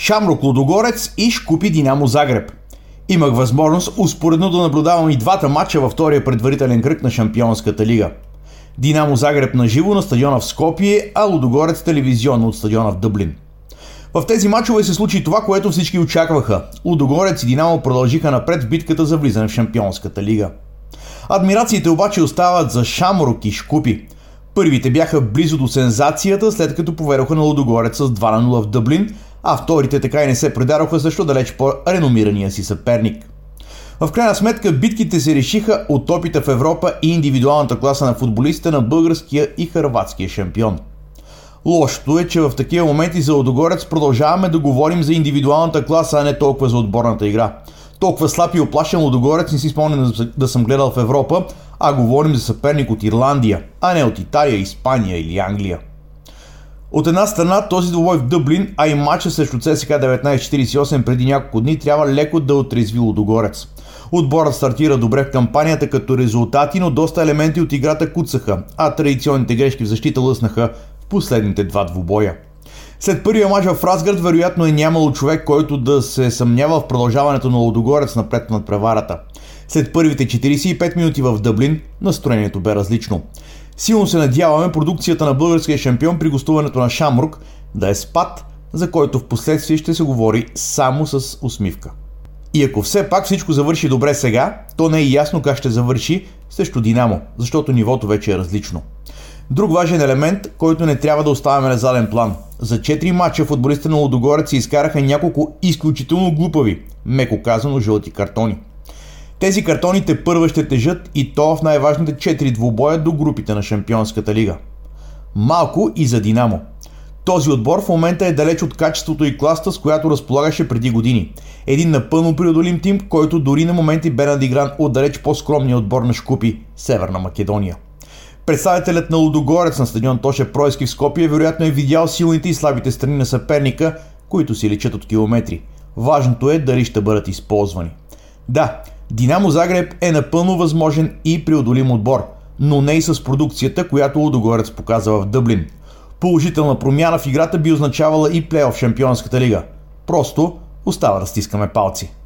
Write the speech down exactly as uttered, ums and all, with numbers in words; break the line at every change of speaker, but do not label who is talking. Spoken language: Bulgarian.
Шамрук Лудогорец и Шкупи Динамо Загреб. Имах възможност успоредно да наблюдавам и двата матча във втория предварителен кръг на Шампионската лига. Динамо Загреб на живо на стадиона в Скопие, а Лудогорец телевизионно от стадиона в Дъблин. В тези мачове се случи това, което всички очакваха. Лудогорец и Динамо продължиха напред в битката за влизане в Шампионската лига. Адмирациите обаче остават за Шамрук и Шкупи. Първите бяха близо до сензацията, след като поведоха на Лудогорец с два на нула в Дъблин, а вторите така и не се предадоха също далеч по-реномирания си съперник. В крайна сметка битките се решиха от опита в Европа и индивидуалната класа на футболистите на българския и хърватския шампион. Лошото е, че в такива моменти за Лудогорец продължаваме да говорим за индивидуалната класа, а не толкова за отборната игра. Толкова слаб и оплашен Лудогорец не си спомням да съм гледал в Европа, а говорим за съперник от Ирландия, а не от Италия, Испания или Англия. От една страна този двубой в Дъблин, а и матча срещу ЦСКА деветнайсет четирийсет и осем преди няколко дни трябва леко да отрезви Лудогорец. Отборът стартира добре в кампанията като резултати, но доста елементи от играта куцаха, а традиционните грешки в защита лъснаха в последните два двубоя. След първия мач в Разград вероятно е нямало човек, който да се съмнява в продължаването на Лудогорец напред над преварата. След първите четирийсет и пет минути в Дъблин настроението бе различно. Силно се надяваме продукцията на българския шампион при гостуването на Шамрук да е спад, за който в последствие ще се говори само с усмивка. И ако все пак всичко завърши добре сега, то не е ясно как ще завърши срещу Динамо, защото нивото вече е различно. Друг важен елемент, който не трябва да оставяме на заден план. За четири мача футболистите на Лудогорец се изкараха няколко изключително глупави, меко казано жълти картони. Тези картони тепърва ще тежат и то в най-важните четири двубоя до групите на Шампионската лига. Малко и за Динамо. Този отбор в момента е далеч от качеството и класта, с която разполагаше преди години. Един напълно преодолим тим, който дори на моменти бе надигран от далеч по-скромния отбор на Шкупи, Северна Македония. Представителят на Лудогорец на стадион Тоше Проески в Скопие вероятно е видял силните и слабите страни на съперника, които си личат от километри. Важното е дали ще бъдат използвани. Да, Динамо Загреб е напълно възможен и преодолим отбор, но не и с продукцията, която Лудогорец показва в Дъблин. Положителна промяна в играта би означавала и плейоф в Шампионската лига. Просто остава да стискаме палци.